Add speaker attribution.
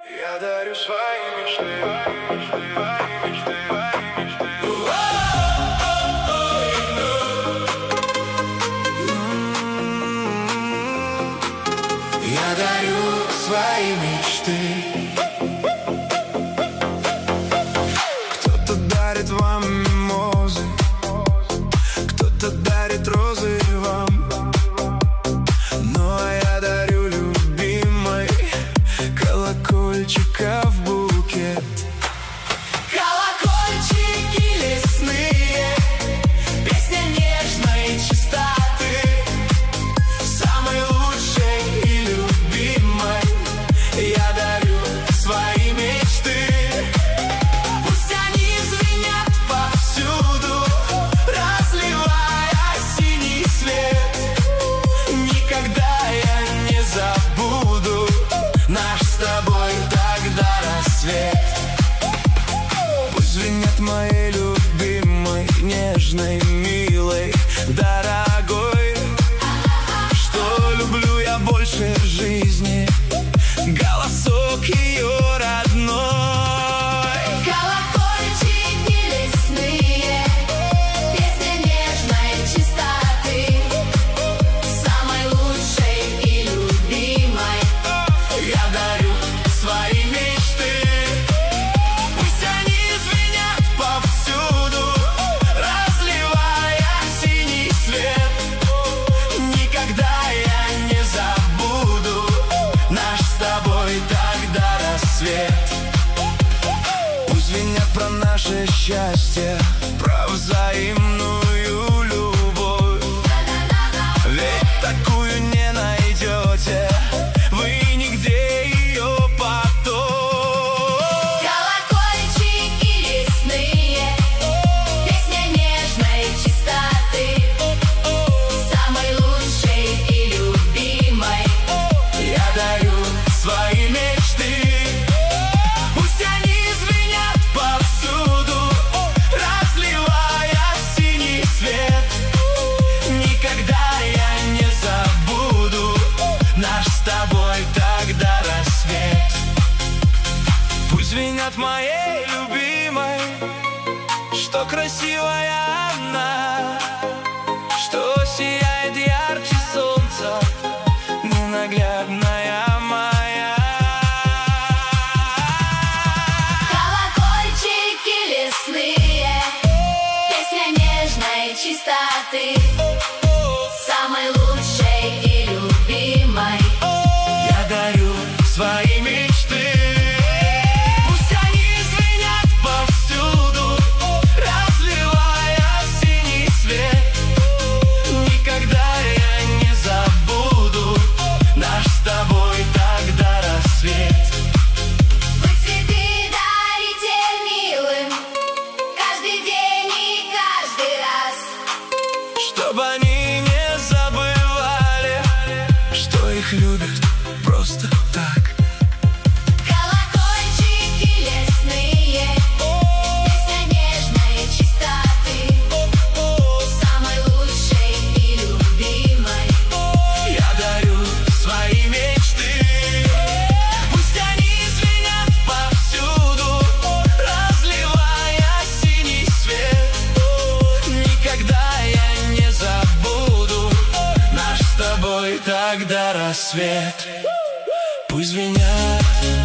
Speaker 1: Я дарю свои мечты, Я дарю свои мечты. Кто-то дарит вам мимозы, кто-то дарит розы вам, ну а я дарю любимой колокольчика в букет. Колокольчики лесные, песня нежной чистоты, самой лучшей и любимой я дарю свои мечты. Пусть они звенят повсюду, разливая синий свет. Никогда я не забуду наш с тобой тогда рассвет. Пусть звенят моей любимой, нежной, милой, дорогой, что люблю я больше жизни, голосок ее родной.
Speaker 2: Колокольчики лесные, песня нежной чистоты, самой лучшей и любимой
Speaker 1: Я дарю свои мечты. Пусть они звенят повсюду, разливая синий свет. Никогда я не забуду наш с тобой тогда рассвет. Пусть звенят про наше счастье, про взаимную любовь, ведь такую не найдете вы нигде ее потом.
Speaker 2: Колокольчики лесные, песня нежной чистоты, самой лучшей и любимой
Speaker 1: Я дарю свои мечты. Пусть они звенят повсюду, разливая синий свет. Никогда я не забуду наш с тобой тогда рассвет. Пусть звенят моей любимой, что красивая она, что сияет ярче солнца, ненаглядная моя.
Speaker 2: Колокольчики лесные, песня нежной чистоты, самой лучшей и любимой
Speaker 1: Я дарю свои мечты. Пусть они звенят повсюду, разливая синий свет. Никогда я не забуду наш с тобой тогда рассвет.
Speaker 2: Быть цветы дарите милым каждый день и каждый раз,
Speaker 1: Чтобы они не забывали, что их любят просто так.
Speaker 2: колокольчики лесные, песня нежной чистоты, самой лучшей и любимой
Speaker 1: Я дарю свои мечты. Пусть они звенят повсюду, разливая синий свет. Никогда я не забуду наш с тобой тогда рассвет. Пусть звенят